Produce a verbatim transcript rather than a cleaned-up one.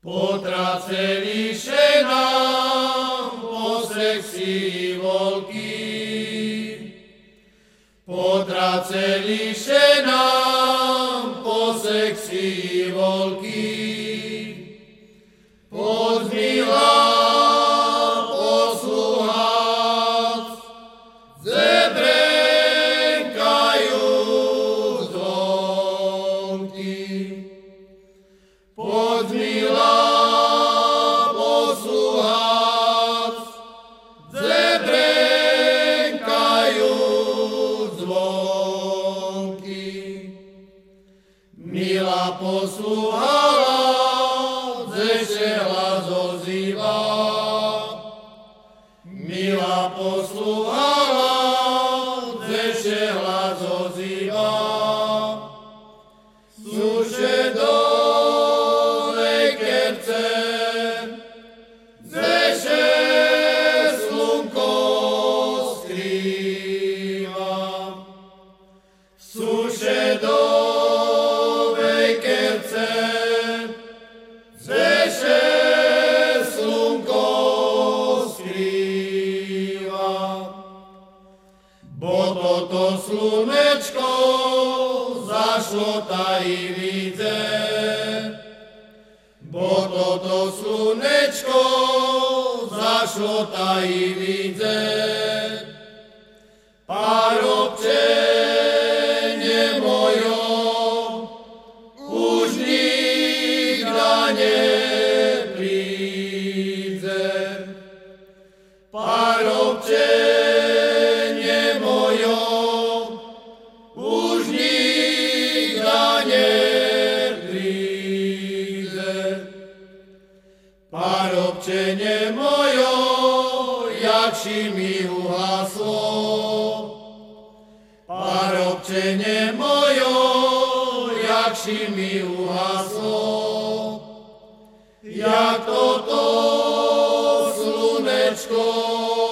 Potraceli še nám posek sivolky, potraceli še nám posek sivolky, pozmila posluhac, zebrenkajú zvonky. Pozmila posluhac, zebrenkajú zvonky. Mila posluhala, ešte hlas ozýva. Mila posluhala, ešte hlas ozýva. Suše do zeše slunko skrýva, suše do vejkerce, zeše slunko skrýva. Bo toto slunečko zašlo tajvice, bo toto slunečko zašlo tajvice. Parobčenie mojo už nikda nepríde. Parobčenie mojo už nikda nepríde. Parobčenie mojo, jakši mi uhaslo. Parobčenie mojo, jakši mi uhaslo. Jak toto slunečko